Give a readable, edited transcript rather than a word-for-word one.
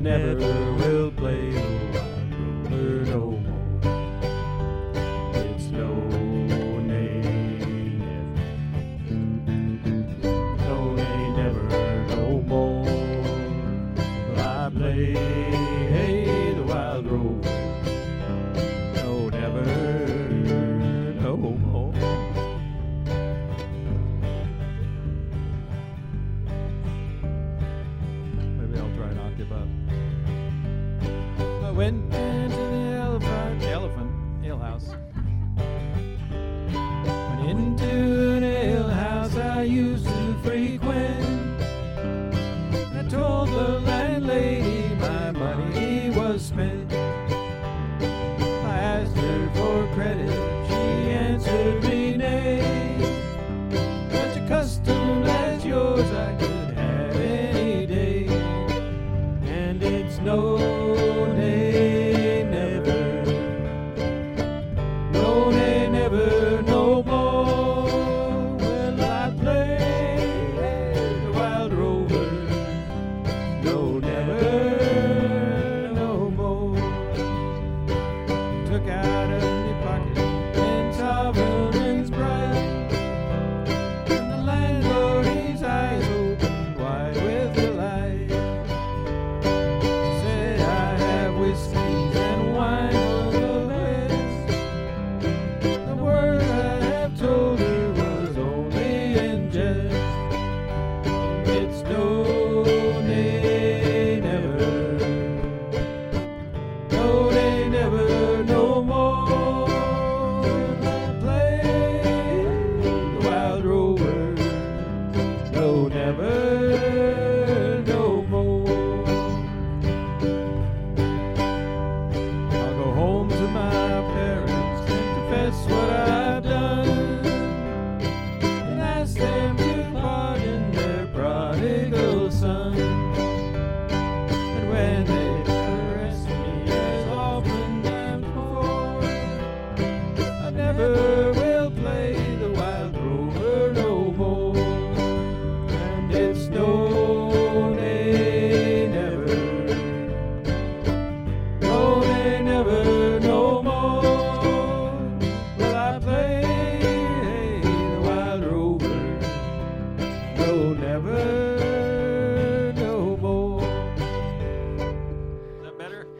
never will play the wild rover no more. It's no nay, never no more. Will I play the wild rover? No, never no more. Maybe I'll try an octave up. I went into the elephant ale house. Went into an ale house I used to frequent. I told the landlady my money was spent. I asked her for credit, she answered me nay. Such a custom as yours I could have any day. And it's no nay, never. No nay, never, no more. Will I play the wild rover? No, never, no more. Took out of my pocket 10 sovereigns bright, and the landlord his eyes opened wide with delight. Said I have whiskeys and wine on the list. The word I have told her was only in jest. It's no nay, never. No nay, never, no more. I play the wild rover. No, never, no more. I'll go home to my parents and confess what I've done, and ask them to pardon their prodigal son. And when they caress me as often as before, I never will play the wild rover no more. And it's no nay, never. No nay, never, no more. Will I play the wild rover? No, never.